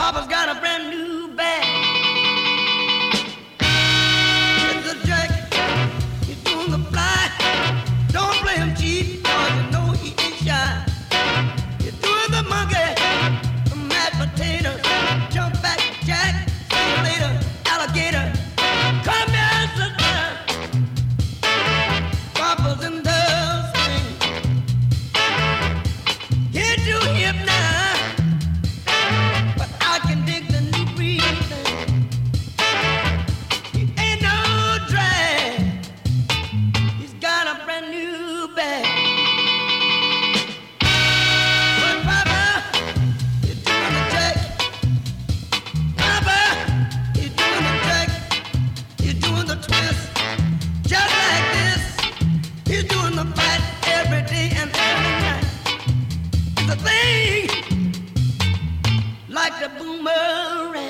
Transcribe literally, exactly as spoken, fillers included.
Papa's got a brand new bag. It's a jack. He's doing the fly. Don't play him cheap, cause you know he ain't shy. He's doing the monkey, the mashed potatoes, jump back jack, see you later, alligator. Come here, sister. Papa's in the swing. Get you hip now, but I can dig the new breathing. He ain't no drag. He's got a brand new bag. But Papa, you're doing the jack. Papa, you're doing the jack. You're doing the twist. Just like this. He's doing the flat every day and every night. The thing like the boomerang.